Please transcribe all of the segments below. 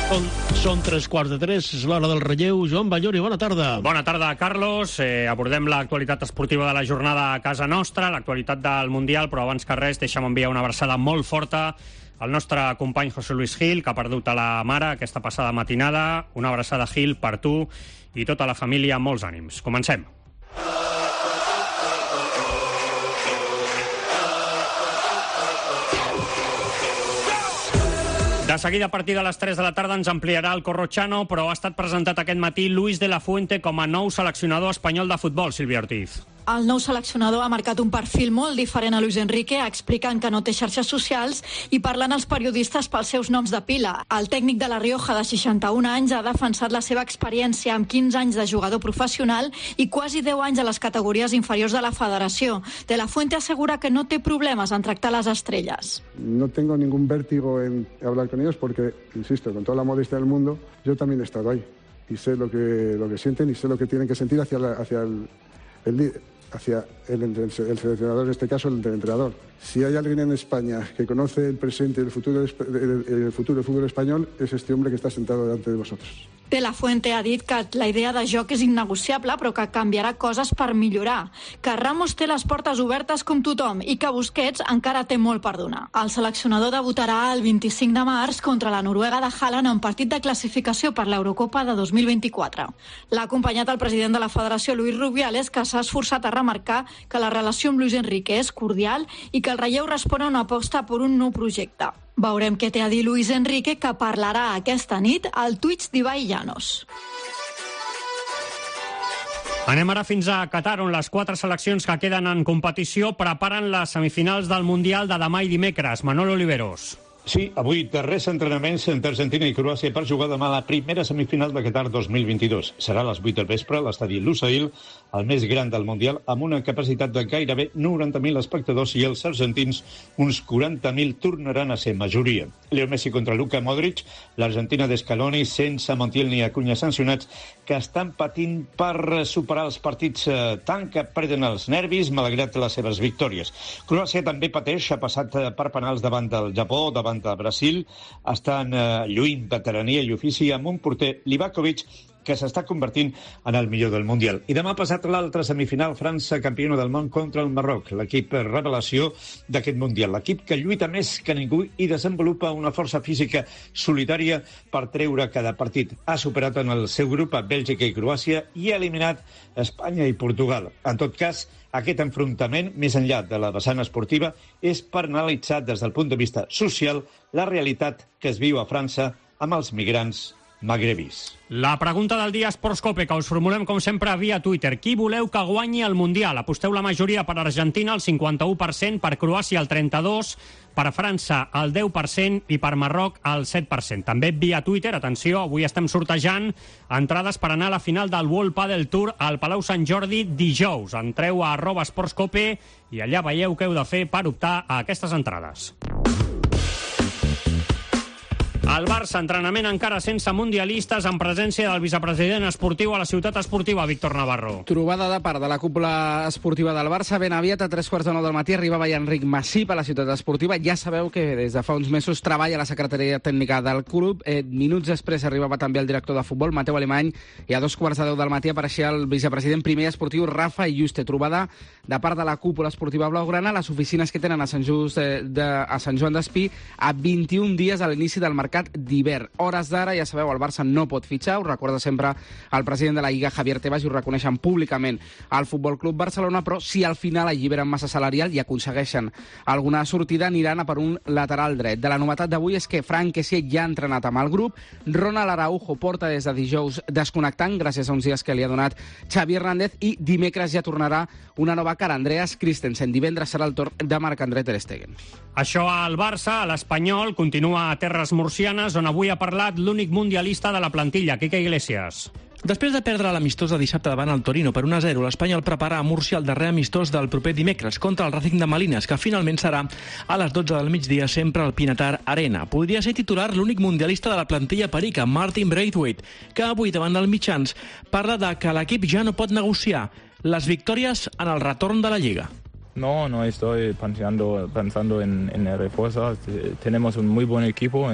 Són 3:15, és l'hora del relleu. Joan Ballori, bona tarda. Bona tarda, Carlos. Abordem l'actualitat esportiva de la jornada a casa nostra, l'actualitat del Mundial, però abans que res deixa'm enviar una abraçada molt forta al nostre company José Luis Gil, que ha perdut a la mare aquesta passada matinada. Una abraçada, Gil, per tu i tota la família. Molts ànims. Comencem. De seguida, a partir de les 3 de la tarda, ens ampliarà el Corrochano, però ha estat presentat aquest matí Luis de la Fuente com a nou seleccionador espanyol de futbol, Sílvia Ortiz. El nou seleccionador ha marcat un perfil molt diferent a Luis Enrique, explicant que no té xarxes socials i parlant als periodistes pels seus noms de pila. El tècnic de la Rioja, de 61 anys, ha defensat la seva experiència amb 15 anys de jugador professional i quasi 10 anys a les categories inferiors de la federació. De la Fuente assegura que no té problemes en tractar les estrelles. No tengo ningún vértigo en hablar con ellos porque, insisto, con toda la modestia del mundo, yo también he estado ahí y sé lo que sienten y sé lo que tienen que sentir hacia el líder, hacia el seleccionador, en este caso el entrenador. Si hay alguien en España que conoce el presente y el futuro del fútbol español, es este hombre que está sentado delante de vosotros. De la Fuente ha dit que la idea de joc és innegociable, però que canviarà coses per millorar. Que Ramos té les portes obertes com tothom i que Busquets encara té molt per donar. El seleccionador debutarà el 25 de març contra la Noruega de Haaland en partit de classificació per l'Eurocopa de 2024. L'ha acompanyat el president de la Federació, Luis Rubiales, que s'ha esforçat a remarcar que la relació amb Luis Enrique és cordial i que el relleu respon a una aposta per un nou projecte. Veurem què té a dir Luis Enrique, que parlarà aquesta nit al Twitch d'Ibai Llanos. Anem ara fins a Qatar, on les 4 seleccions que queden en competició preparen les semifinals del Mundial de demà i dimecres. Manolo Oliveros. Sí, avui darrers entrenaments entre Argentina i Croàcia per jugar demà la primera semifinal de Qatar 2022. Serà a les 8 del vespre a l'estadi Lusail, el més gran del Mundial, amb una capacitat de gairebé 90.000 espectadors i els argentins, uns 40.000, tornaran a ser majoria. Leo Messi contra Luka Modric, l'Argentina d'Escaloni, sense Montiel ni Acuña sancionats, que estan patint per superar els partits tant que perden els nervis, malgrat les seves victòries. Croàcia també pateix, ha passat per penals davant del Japó, davant de Brasil, estan lluint veterania i ofici amb un porter, Livakovic, que s'està convertint en el millor del Mundial. I demà passat l'altra semifinal, França, campiona del món contra el Marroc, l'equip revelació d'aquest Mundial. L'equip que lluita més que ningú i desenvolupa una força física solitària per treure cada partit. Ha superat en el seu grup a Bèlgica i Croàcia i ha eliminat Espanya i Portugal. En tot cas, aquest enfrontament, més enllà de la vessant esportiva, és per analitzar des del punt de vista social la realitat que es viu a França amb els migrants magrebis. La pregunta del dia Sportscope, que us formulem com sempre via Twitter. Qui voleu que guanyi el Mundial? Aposteu la majoria per Argentina, el 51%, per Croàcia, el 32%, per França, el 10% i per Marroc, el 7%. També via Twitter, atenció, avui estem sortejant entrades per anar a la final del World Padel Tour al Palau Sant Jordi dijous. Entreu a @Sportscope i allà veieu què heu de fer per optar a aquestes entrades. El Barça, entrenament encara sense mundialistes, en presència del vicepresident esportiu a la ciutat esportiva, Víctor Navarro. Trobada de part de la cúpula esportiva del Barça. Ben aviat, a 3:15 del matí, arribava ja Enric Massip a la ciutat esportiva. Ja sabeu que des de fa uns mesos treballa a la secretaria tècnica del club. Minuts després arribava també el director de futbol, Mateu Alemany, i a 2:15 del matí apareixia el vicepresident primer esportiu, Rafa Yuste. Trobada de part de la cúpula esportiva blaugrana, les oficines que tenen a Sant Joan d'Espí, a 21 dies a l'inici del mercat d'hivern. Hores d'ara, ja sabeu, el Barça no pot fitxar, ho recorda sempre el president de la Lliga, Javier Tebas, i ho reconeixen públicament al Futbol Club Barcelona, però si al final alliberen massa salarial i aconsegueixen alguna sortida, aniran a per un lateral dret. De la novetat d'avui és que Frank Kessié ja ha entrenat amb el grup, Ronald Araujo porta des de dijous desconnectant, gràcies a uns dies que li ha donat Xavi Hernández, i dimecres ja tornarà una nova cara, Andreas Christensen. Divendres serà el torn de Marc-André ter Stegen. Això al Barça, a l'Espanyol, continua a terres murcianes, on avui ha parlat l'únic mundialista de la plantilla, Quique Iglesias. Després de perdre l'amistós de dissabte davant el Torino per 1-0, l'Espanyol prepara a Múrcia el darrer amistós del proper dimecres contra el Racing de Malines, que finalment serà a les 12 del migdia, sempre al Pinatar Arena. Podria ser titular l'únic mundialista de la plantilla perica, Martin Braithwaite, que avui davant dels mitjans parla de que l'equip ja no pot negociar les victòries en el retorn de la Lliga. No estoy pensando en el refuerzo. Tenemos un muy buen equipo,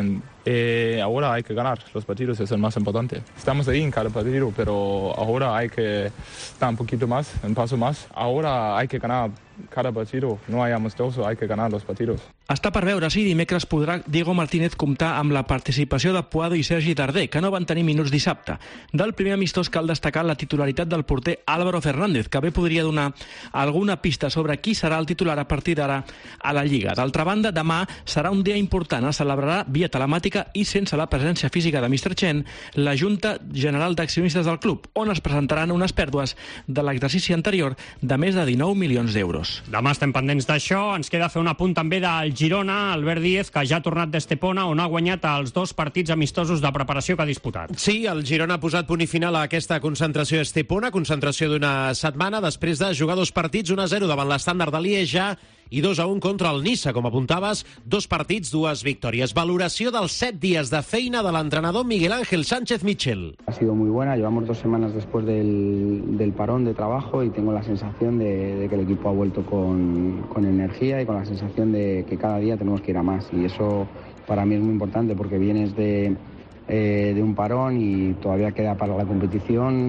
Ahora hay que ganar los partidos, es el más importante. Estamos ahí en cada partido, pero ahora hay que dar un poquito más, un paso más. Ahora hay que ganar cada partido, no hay amistoso, hay que ganar los partidos. Està per veure si dimecres podrà Diego Martínez comptar amb la participació de Puado i Sergi Darder, que no van tenir minuts dissabte. Del primer amistós cal destacar la titularitat del porter Álvaro Fernández, que bé podria donar alguna pista sobre qui serà el titular a partir d'ara a la Lliga. D'altra banda, demà serà un dia important. Es celebrarà via telemàtica i sense la presència física de Mr. Chen la Junta General d'Accionistes del club, on es presentaran unes pèrdues de l'exercici anterior de més de 19 milions d'euros. Demà estem pendents d'això. Ens queda fer un apunt també del Girona, Albert Díez, que ja ha tornat d'Estepona, on ha guanyat els 2 partits amistosos de preparació que ha disputat. Sí, el Girona ha posat punt i final a aquesta concentració a Estepona, concentració d'una setmana, després de jugar 2 partits, 1-0 davant l'Estàndard de Lieja i 2-1 contra el Niça. Com apuntaves, 2 partits, 2 victòries. Valoració dels 7 dies de feina de l'entrenador Miguel Ángel Sánchez Michel. Ha sido muy buena, llevamos 2 semanas después del parón de trabajo y tengo la sensación de que el equipo ha vuelto con energía y con la sensación de que cada día tenemos que ir a más, y eso para mí es muy importante porque vienes de un parón y todavía queda para la competición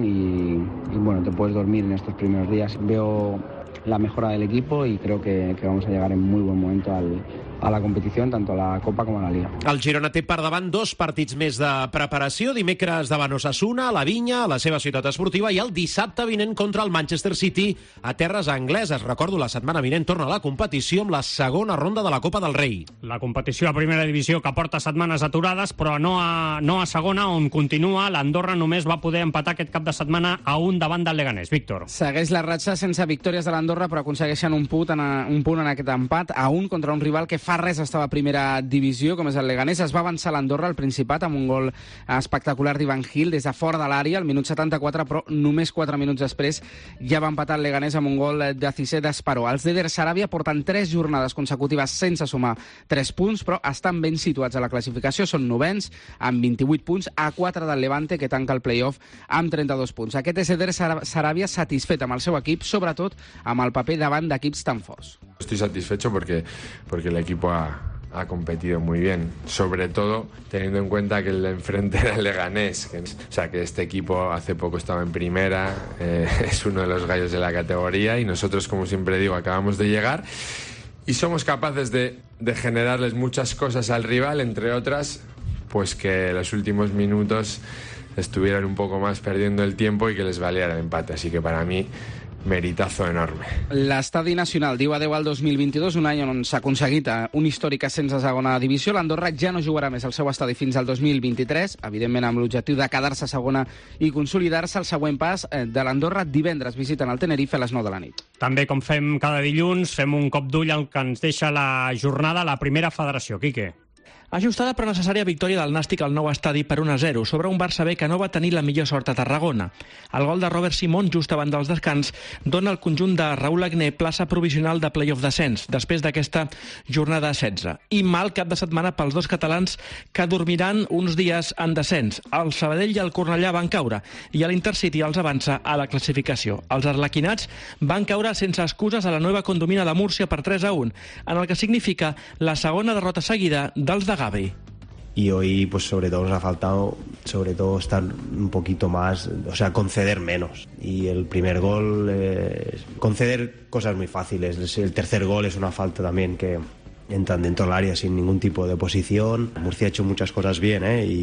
y bueno, te puedes dormir en estos primeros días. Veo la mejora del equipo y creo que vamos a llegar en muy buen momento a la competición, tanto a la Copa com a la Liga. El Girona té per davant 2 partits més de preparació, dimecres davant Osasuna, a la Vinya, a la seva ciutat esportiva, i el dissabte vinent contra el Manchester City a terres angleses. Recordo, la setmana vinent torna a la competició amb la segona ronda de la Copa del Rei. La competició a primera divisió que porta setmanes aturades, però no a segona, on continua. L'Andorra només va poder empatar aquest cap de setmana a 1 davant del Leganés. Víctor. Segueix la ratxa sense victòries de l'Andorra, però aconsegueixen un punt en aquest empat a 1 contra un rival que fa res estava a primera divisió, com és el Leganés. Es va avançar l'Andorra al Principat amb un gol espectacular d'Ivan Gil des de fora de l'àrea, al minut 74, però només 4 minuts després ja va empatar el Leganés amb un gol de Cissé d'Esparó. Els d'Eder Saràbia porten 3 jornades consecutives sense sumar 3 punts, però estan ben situats a la classificació. Són 9ens amb 28 punts, a 4 del Levante, que tanca el play-off amb 32 punts. Aquest és Eder Saràbia satisfet amb el seu equip, sobretot amb el paper davant d'equips tan forts. Estoy satisfecho porque el equipo ha competido muy bien, sobre todo teniendo en cuenta que el de enfrente era el Leganés, que este equipo hace poco estaba en primera, es uno de los gallos de la categoría, y nosotros, como siempre digo, acabamos de llegar y somos capaces de generarles muchas cosas al rival, entre otras, pues que los últimos minutos estuvieran un poco más perdiendo el tiempo y que les valiera el empate, así que para mí meritazo enorme. L'Estadi Nacional diu adeu al 2022, un any on s'ha aconseguit un històric ascens a segona divisió. L'Andorra ja no jugarà més al seu estadi fins al 2023, evidentment amb l'objectiu de quedar-se a segona i consolidar-se. El següent pas de l'Andorra divendres visiten el Tenerife a les 9 de la nit. També, com fem cada dilluns, fem un cop d'ull al que ens deixa la jornada a la primera federació. Quique. Ajustada però necessària victòria del Nàstic al nou estadi per 1-0 sobre un Barça B que no va tenir la millor sort a Tarragona. El gol de Robert Simón just abans dels descans dona al conjunt de Raúl Agné plaça provisional de play-off descens després d'aquesta jornada 16. I mal cap de setmana pels 2 catalans que dormiran uns dies en descens. El Sabadell i el Cornellà van caure i l'Intercity els avança a la classificació. Els arlequinats van caure sense excuses a la Nueva Condomina de Múrcia per 3-1, en el que significa la segona derrota seguida dels de Gavi. Y hoy pues sobre todo nos ha faltado estar un poquito más, o sea, conceder menos. Y el primer gol, conceder cosas muy fáciles. El tercer gol es una falta también que entran dentro del área sin ningún tipo de posición. Murcia ha hecho muchas cosas bien,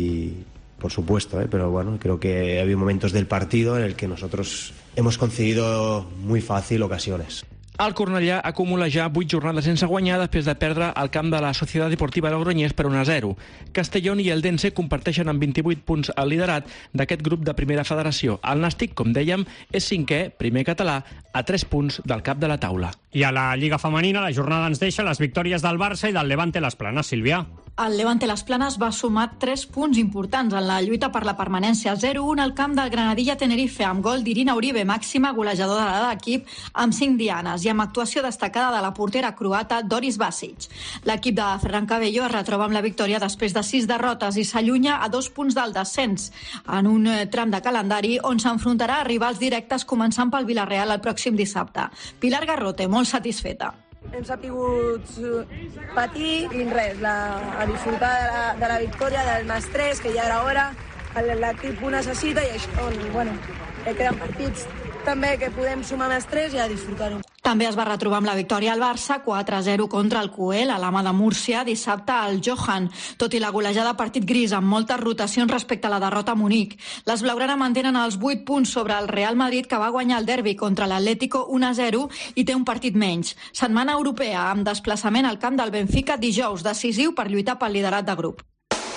y por supuesto, pero bueno, creo que ha habido momentos del partido en el que nosotros hemos concedido muy fácil ocasiones. El Cornellà acumula ja 8 jornades sense guanyar després de perdre al camp de la Societat Deportiva Logroñés per 1-0. Castellón i Eldense comparteixen amb 28 punts el liderat d'aquest grup de primera federació. El Nàstic, com dèiem, és 5è, primer català, a 3 punts del cap de la taula. I a la Lliga Femenina la jornada ens deixa les victòries del Barça i del Levante Les Planes. Sílvia. El Levante Las Planes va sumar 3 punts importants en la lluita per la permanència. 0-1 al camp del Granadilla Tenerife, amb gol d'Irina Uribe, màxima golejadora de l'equip, amb 5 dianes, i amb actuació destacada de la portera croata Doris Basic. L'equip de Ferran Cabello es retroba amb la victòria després de 6 derrotes i s'allunya a 2 punts del descens, en un tram de calendari on s'enfrontarà a rivals directes començant pel Villarreal el pròxim dissabte. Pilar Garrote, molt satisfeta. hem sapigut patir i res, a disfrutar de la victòria, del més 3, que ja era hora, l'equip ho necessita i això, bueno, queden partits també que podem sumar més 3 i a disfrutar-ho. També es va retrobar amb la victòria al Barça 4-0 contra el Cuel a l'Ama de Múrcia dissabte al Johan. Tot i la golejada partit gris amb moltes rotacions respecte a la derrota a Munic. Les blaugrana mantenen els 8 punts sobre el Real Madrid, que va guanyar el derbi contra l'Atlético 1-0 i té un partit menys. Setmana europea amb desplaçament al camp del Benfica dijous, decisiu per lluitar pel liderat de grup.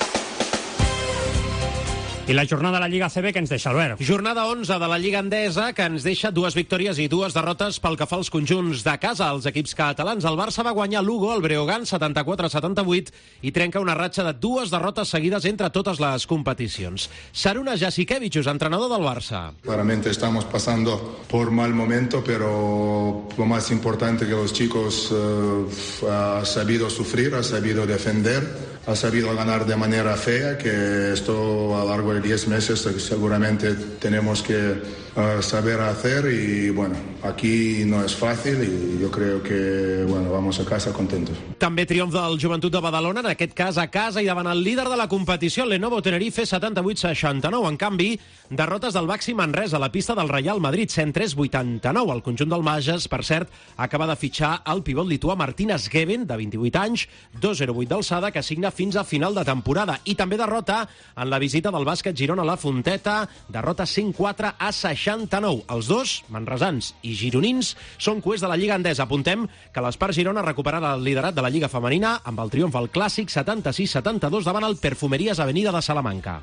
I la jornada de la Lliga ACB que ens deixa, Albert? Jornada 11 de la Lliga Endesa, que ens deixa 2 victòries i 2 derrotes pel que fa als conjunts de casa. Els equips catalans, el Barça va guanyar Lugo, el Breogán 74-78 i trenca una ratxa de 2 derrotes seguides entre totes les competicions. Šarūnas Jasikevičius, entrenador del Barça. Claramente estamos pasando por mal momento, pero lo más importante que los chicos han sabido sufrir, han sabido defender, ha sabido ganar de manera fea, que esto a lo largo de 10 meses seguramente tenemos que saber hacer y bueno, aquí no es fácil y yo creo que bueno, vamos a casa contentos. També triomf del Joventut de Badalona, en aquest cas a casa i davant el líder de la competició, el Lenovo Tenerife 78-69. En canvi, derrotes del Baxi Manresa a la pista del Real Madrid 103-89. El conjunt del Mages, per cert, acaba de fitxar el pivot lituà Martin Asgeven, de 28 anys, 2,08 d'alçada, que signa fins a final de temporada. I també derrota en la visita del bàsquet Girona a la Fonteta, derrota 104-69. Els dos, manresans i gironins, són cuers de la Lliga Endesa. Apuntem que l'Espar Girona recuperarà el liderat de la Lliga Femenina amb el triomf al Clàssic 76-72 davant el Perfumerías Avenida de Salamanca.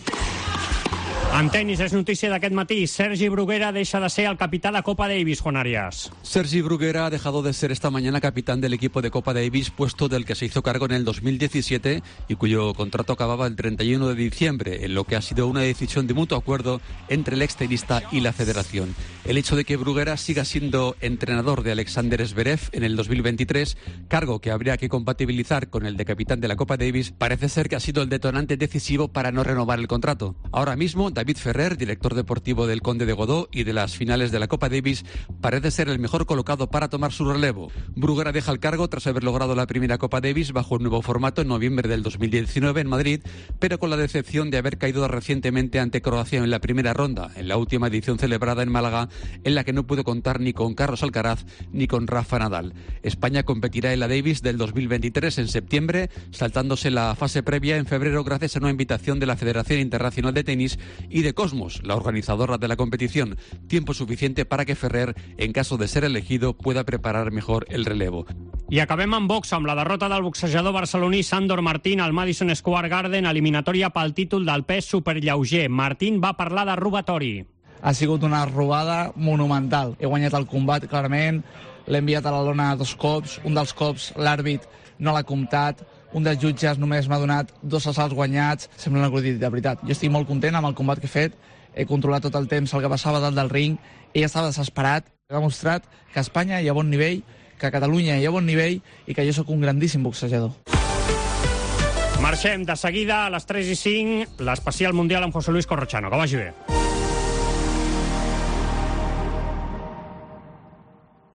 En tenis és notícia d'aquest matí. Sergi Bruguera deja de ser el capità de Copa Davis, Juan Arias. Sergi Bruguera ha dejado de ser esta mañana capitán del equipo de Copa Davis, puesto del que se hizo cargo en el 2017 y cuyo contrato acababa el 31 de diciembre, en lo que ha sido una decisión de mutuo acuerdo entre el extenista y la federación. El hecho de que Bruguera siga siendo entrenador de Alexander Zverev en el 2023, cargo que habría que compatibilizar con el de capitán de la Copa Davis, parece ser que ha sido el detonante decisivo para no renovar el contrato. Ahora mismo, David Ferrer, director deportivo del Conde de Godó y de las finales de la Copa Davis, parece ser el mejor colocado para tomar su relevo. Bruguera deja el cargo tras haber logrado la primera Copa Davis bajo un nuevo formato en noviembre del 2019 en Madrid, pero con la decepción de haber caído recientemente ante Croacia en la primera ronda, en la última edición celebrada en Málaga, en la que no pudo contar ni con Carlos Alcaraz ni con Rafa Nadal. España competirá en la Davis del 2023 en septiembre, saltándose la fase previa en febrero gracias a una invitación de la Federación Internacional de Tenis y de Cosmos, la organizadora de la competición, tiempo suficiente para que Ferrer, en caso de ser elegido, pueda preparar mejor el relevo. I acabem amb box, amb la derrota del boxejador barceloní Sandor Martín al Madison Square Garden, eliminatòria pel títol del pes superlleuger. Martín va parlar de robatori. Ha sigut una robada monumental. He guanyat el combat, clarament, l'he enviat a la lona 2 cops, un dels cops l'àrbit no l'ha comptat, un dels jutges només m'ha donat 2 assalts guanyats, sembla un acudit, de veritat. Jo estic molt content amb el combat que he fet, he controlat tot el temps el que passava dalt del ring, ell estava desesperat, he demostrat que a Espanya hi ha bon nivell, que a Catalunya hi ha bon nivell i que jo sóc un grandíssim boxejador. Marxem de seguida a les 3:05, l'especial mundial amb José Luis Corrochano. Que vagi bé.